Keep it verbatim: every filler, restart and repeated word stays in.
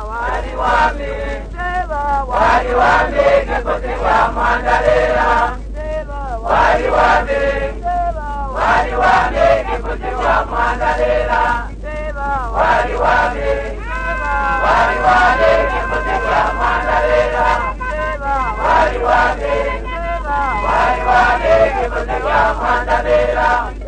wali wami, wali wami, kikosi cha Mandela. Wali wami, wali wami, kikosi cha Mandela. Wali wami, wali wami, kikosi cha Mandela. Wali wami, wali wami, kikosi cha Mandela.